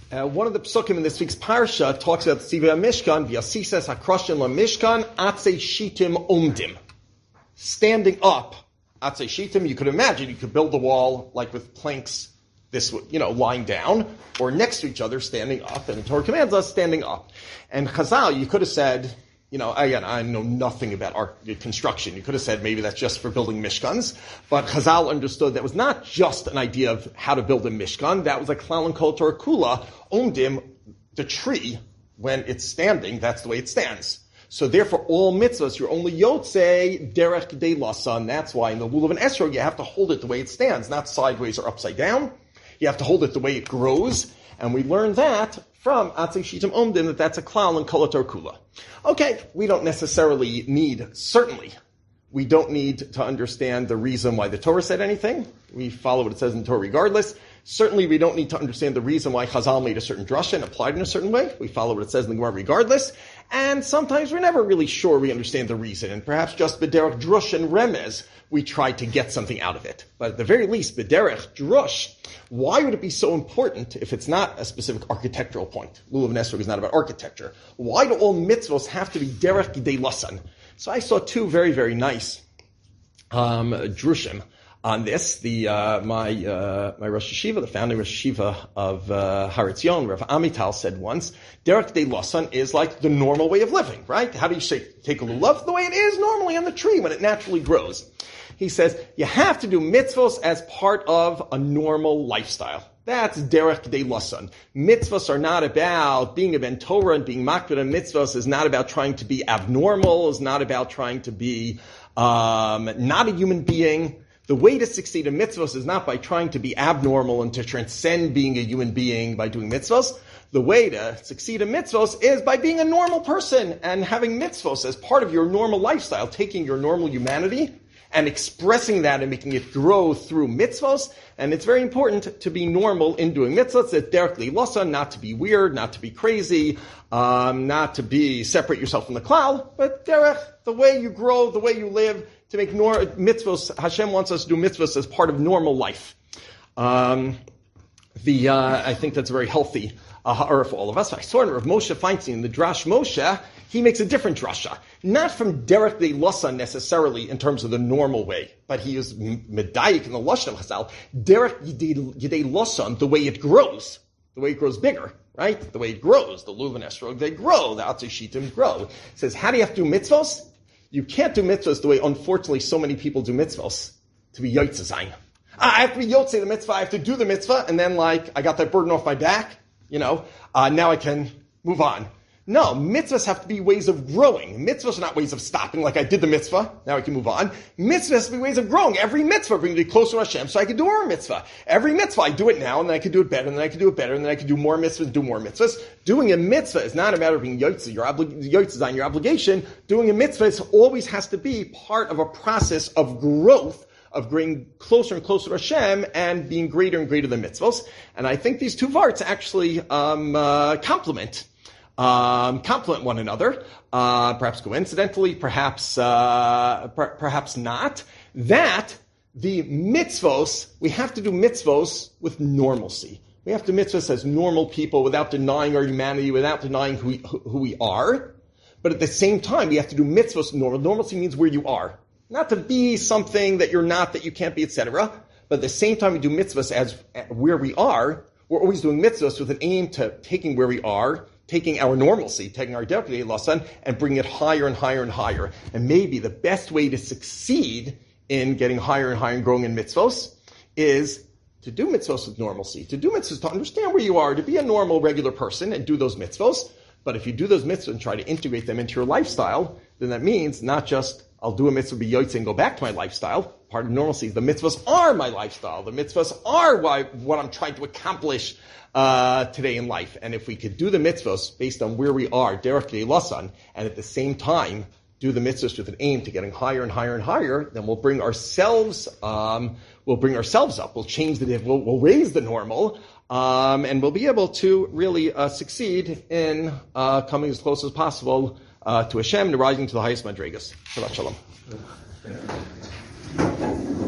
One of the psukim in this week's parsha talks about the Tzivah Mishkan, v'yasises hakroshin la Mishkan, atzei shitim omdim. Standing up, atzei shitim, you could imagine, you could build a wall like with planks, this, lying down, or next to each other, standing up, and the Torah commands us standing up. And Chazal, you could have said, again, I know nothing about construction. You could have said maybe that's just for building mishkans, but Chazal understood that was not just an idea of how to build a mishkan. That was like klal and kol Torah kula, omdim, the tree, when it's standing, that's the way it stands. So therefore, all mitzvahs, you're only yotzei derech gedei lasan. That's why in the lulav and esrog, you have to hold it the way it stands, not sideways or upside down. You have to hold it the way it grows. And we learned that from Atzei Shitim Omdim, that's a klal and kol Torah kula. Okay, we don't necessarily need, certainly, we don't need to understand the reason why the Torah said anything. We follow what it says in the Torah regardless. Certainly, we don't need to understand the reason why Chazal made a certain drasha and applied in a certain way. We follow what it says in the Gemara regardless. And sometimes we're never really sure we understand the reason. And perhaps just b'derech drush and remez, we try to get something out of it. But at the very least, b'derech drush, why would it be so important if it's not a specific architectural point? Lulav and Esrog is not about architecture. Why do all mitzvos have to be derech gidei lasan? So I saw two very, very nice drushim on this. My Rosh Yeshiva, the founding Rosh Yeshiva of Har Etzion, Rav Amital, said once, derech gidei lasan is like the normal way of living, right? How do you say, take a lulav? The way it is normally on the tree when it naturally grows. He says, you have to do mitzvos as part of a normal lifestyle. That's derech gidei lasan. Mitzvos are not about being a ben Torah and being makbid on mitzvos, is not about trying to be abnormal, is not about trying to be not a human being. The way to succeed in mitzvos is not by trying to be abnormal and to transcend being a human being by doing mitzvos. The way to succeed in mitzvos is by being a normal person and having mitzvos as part of your normal lifestyle, taking your normal humanity and expressing that and making it grow through mitzvos. And it's very important to be normal in doing mitzvos. It's derech gidei lasan, not to be weird, not to be crazy, not to be separate yourself from the klal, but derech, the way you grow, the way you live, to make mitzvos. Hashem wants us to do mitzvos as part of normal life. I think that's very healthy ha'ara for all of us. I saw in Rav Moshe Feinstein, in the Drash Moshe, he makes a different drasha. Not from derech gidei lasan necessarily in terms of the normal way, but he is medayik in the lashon of Chazal, derech gidei lasan, the way it grows bigger, right? The way it grows, the lulav and esrog, they grow, the atzei shitim grow. It says, how do you have to do mitzvos? You can't do mitzvahs the way, unfortunately, so many people do mitzvahs, to be yotze zayin. I have to be yotze the mitzvah, I have to do the mitzvah, and then I got that burden off my back, now I can move on. No, mitzvahs have to be ways of growing. Mitzvahs are not ways of stopping, like I did the mitzvah, now I can move on. Mitzvahs has to be ways of growing. Every mitzvah brings me closer to Hashem, so I can do more mitzvah. Every mitzvah, I do it now, and then I can do it better, and then I can do it better, and then I can do more mitzvahs and do more mitzvahs. Doing a mitzvah is not a matter of being yotze, your obligation. Doing a mitzvah always has to be part of a process of growth, of growing closer and closer to Hashem and being greater and greater than mitzvahs. And I think these two varts actually complement one another, perhaps coincidentally, perhaps not, that the mitzvos, we have to do mitzvos with normalcy. We have to mitzvos as normal people without denying our humanity, without denying who we are. But at the same time, we have to do mitzvos normal. Normalcy means where you are. Not to be something that you're not, that you can't be, etc. But at the same time, we do mitzvos as where we are. We're always doing mitzvos with an aim to taking where we are, taking our normalcy, taking our derech gidei lasan, and bringing it higher and higher and higher. And maybe the best way to succeed in getting higher and higher and growing in mitzvos is to do mitzvos with normalcy. To do mitzvos, to understand where you are, to be a normal, regular person and do those mitzvos. But if you do those mitzvos and try to integrate them into your lifestyle, then that means not just I'll do a mitzvah, be yotze, and go back to my lifestyle. Part of normalcy is the mitzvahs are my lifestyle. The mitzvahs are what I'm trying to accomplish today in life. And if we could do the mitzvahs based on where we are, derech gidei lasan, and at the same time do the mitzvahs with an aim to getting higher and higher and higher, then we'll bring ourselves up. We'll change we'll raise the normal, and we'll be able to really succeed in coming as close as possible to Hashem and rising to the highest madrigas. Shabbat shalom.